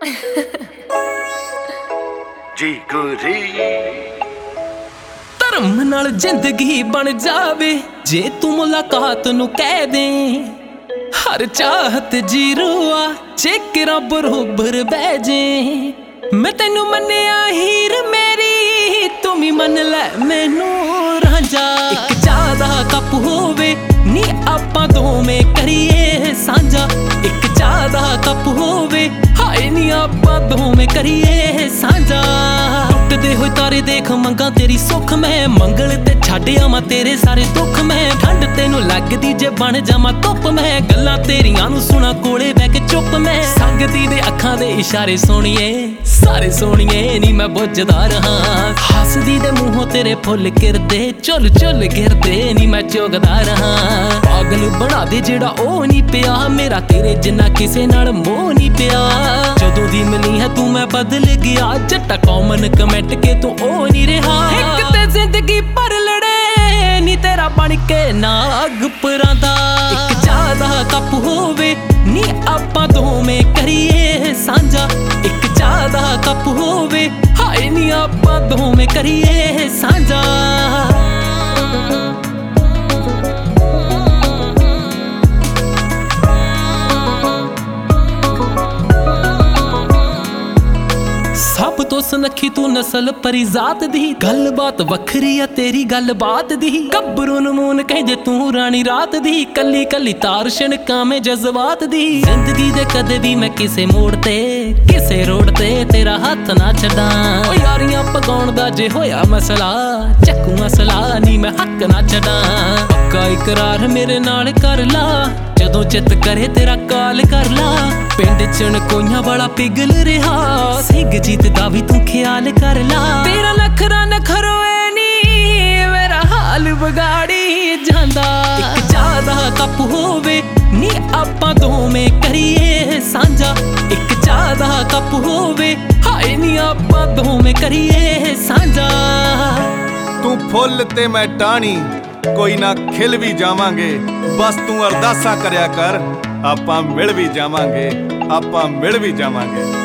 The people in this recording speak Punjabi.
ਜੀ ਗੁਰੀ ਧਰਮ ਨਾਲ ਜ਼ਿੰਦਗੀ ਬਣ ਜਾਵੇ ਜੇ ਤੂੰ ਮੁਲਾਕਾਤ ਨੂੰ ਕਹਿ ਦੇ। ਹਰ ਚਾਹਤ ਜੀਰੋ ਆ ਜੇ ਕਿਰਾ ਬਰੋਬਰ ਬਹਿ ਜੇ। ਮੈਂ ਤੈਨੂੰ ਮੰਨਿਆ ਹੀਰ ਮੇਰੀ ਤੂੰ ਵੀ ਮੰਨ ਲੈ ਮੈਨੂੰ ਰਾਂਝਾ। ਇੱਕ ਚਾਹ ਦਾ ਕੱਪ ਹੋਵੇ ਨੀ ਆਪਾਂ ਦੋਵੇਂ ਕਰੀਏ ਸਾਂਝਾ। ਇੱਕ ਚਾਹ ਦਾ ਕੱਪ ਹੋਵੇ ਹਾਏ ਨੀ ਆਪਾਂ ਦੋਵੇਂ ਕਰੀਏ ਸਾਂਝਾ। ਟੁੱਟਦੇ ਹੋਏ ਤਾਰੇ ਦੇਖ ਮੰਗਾ ਤੇਰੀ ਸੁੱਖ ਮੈਂ ਮੰਗਲ ਤੇ ਛੱਡ ਆਵਾਂ ਤੇਰੇ ਸਾਰੇ ਦੁੱਖ ਮੈਂ। ਠੰਡ ਤੈਨੂੰ ਲੱਗਦੀ ਜੇ ਬਣ ਜਾਵਾਂ ਧੁੱਪ ਮੈਂ ਗੱਲਾਂ ਤੇਰੀਆਂ ਨੂੰ ਸੁਣਾ ਕੋਲੇ ਬਹਿ ਕੇ ਚੁੱਪ ਮੈਂ। ਸੰਗਦੀ ਦੇ ਅੱਖਾਂ ਦੇ ਇਸ਼ਾਰੇ ਸੋਹਣੀਏ ਸਾਰੇ ਸੋਹਣੀਏ ਨੀ ਮੈਂ ਬੁੱਝਦਾ ਰਹਾ। ਹੱਸਦੀ ਦੇ ਮੂੰਹੋਂ ਤੇਰੇ ਫੁੱਲ ਕਿਰਦੇ ਚੁੱਲ ਚੁੱਲ ਗਿਰਦੇ ਨੀ ਮੈਂ ਚੁਗਦਾ ਰਹਾ। ਪਾਗਲ ਬਣਾ ਦੇ ਜਿਹੜਾ ਉਹ ਨੀ ਪਿਆ ਮੇਰਾ ਤੇਰੇ ਜਿੰਨਾ ਕਿਸੇ ਨਾਲ ਮੋਹ ਨੀ ਪਿਆ। ਜਦੋਂ ਦੀ ਮਿਲੀ ਹੈ ਤੂੰ ਮੈਂ ਬਦਲ ਗਿਆ ਜੱਟਾ ਕਾਮਨ ਕਮੈਂਟ ਕੇ ਤੂੰ ਉਹ ਨੀ ਰਿਹਾ। ਇੱਕ ਤੇ ਜ਼ਿੰਦਗੀ ਭਰ ਲੜੇ ਨੀ ਤੇਰਾ ਬਣ ਕੇ ਨਾਗ ਪਰਾਂਦਾ। ਇੱਕ ਚਾਹ ਦਾ ਕੱਪ ਹੋਵੇ ਨੀ ਆਪਾਂ ਦੋਵੇਂ ਕਰੀਏ ਸਾਂਝਾ। ਇੱਕ ਚਾਹ ਦਾ ਕੱਪ ਹੋਵੇ ਹਾਏ ਨੀ ਆਪਾਂ ਦੋਵੇਂ ਕਰੀਏ ਸਾਂਝਾ। ਸਭ ਤੋਂ ਸੁਨੱਖੀ ਤੂੰ ਨਸਲ ਪਰੀ ਜ਼ਾਤ ਦੀ ਗੱਲਬਾਤ ਵੱਖਰੀ ਆ ਤੇਰੀ ਗੱਲਬਾਤ ਦੀ। ਗੱਭਰੂ ਨੂੰ ਮੂਨ ਕਹਿੰਦੇ ਤੂੰ ਰਾਣੀ ਰਾਤ ਦੀ ਕੱਲੀ ਕੱਲੀ ਤਾਰ ਛਣਕਾਂ ਮੈਂ ਜਜ਼ਬਾਤ ਦੀ। ਜ਼ਿੰਦਗੀ ਦੇ ਕਦੇ ਵੀ ਮੈਂ ਕਿਸੇ ਮੋੜ ਤੇ ਕਿਸੇ ਰੋਡ ਤੇ ਤੇਰਾ ਹੱਥ ਨਾ ਛੱਡਾਂ। ਓ ਯਾਰੀਆਂ ਪਗਾਉਣ ਦਾ ਜੇ ਹੋਇਆ ਮਸਲਾ ਚੱਕੂ ਮਸਲਾ ਨੀ ਮੈਂ ਹੱਕ ਨਾ ਛੱਡਾਂ। ਪੱਕਾ ਇਕਰਾਰ ਮੇਰੇ ਨਾਲ ਕਰ ਲਾ ਜਦੋਂ ਚਿੱਤ ਕਰੇ ਤੇਰਾ ਕਾਲ ਕਰ ਲਾ। ਪਿੰਡ ਚ ਕੋਈਆਂ ਵਾਲਾ ਪਿਗਲ ਰਿਹਾ ਸਿੰਘ ਜੀਤ ਦਾ ਵੀ ਤੂੰ ਖਿਆਲ ਕਰ ਲਾ। ਤੇਰਾ ਨਖਰਾ ਨਖਰੋਏ ਨੀ ਮੇਰਾ ਹਾਲ ਵਿਗਾੜੀ ਜਾਂਦਾ। ਇੱਕ ਚਾਹ ਦਾ ਕੱਪ ਹੋਵੇ ਨੀ ਆਪਾਂ ਦੋਵੇਂ ਕਰੀਏ ਸਾਂਝਾ। ਇੱਕ ਚਾਹ ਦਾ ਕੱਪ ਹੋਵੇ ਹਾਏ ਨੀ ਆਪਾਂ ਦੋਵੇਂ ਕਰੀਏ ਸਾਂਝਾ। ਤੂੰ ਫੁੱਲ ਤੇ ਮੈਂ ਟਾਹਣੀ ਕੋਈ ਨਾ ਖਿਲ ਵੀ ਜਾਵਾਂਗੇ। ਬਸ ਤੂੰ ਅਰਦਾਸਾਂ ਕਰਿਆ ਕਰ ਆਪਾਂ ਮਿਲ ਵੀ ਜਾਵਾਂਗੇ ਆਪਾਂ ਮਿਲ ਵੀ ਜਾਵਾਂਗੇ।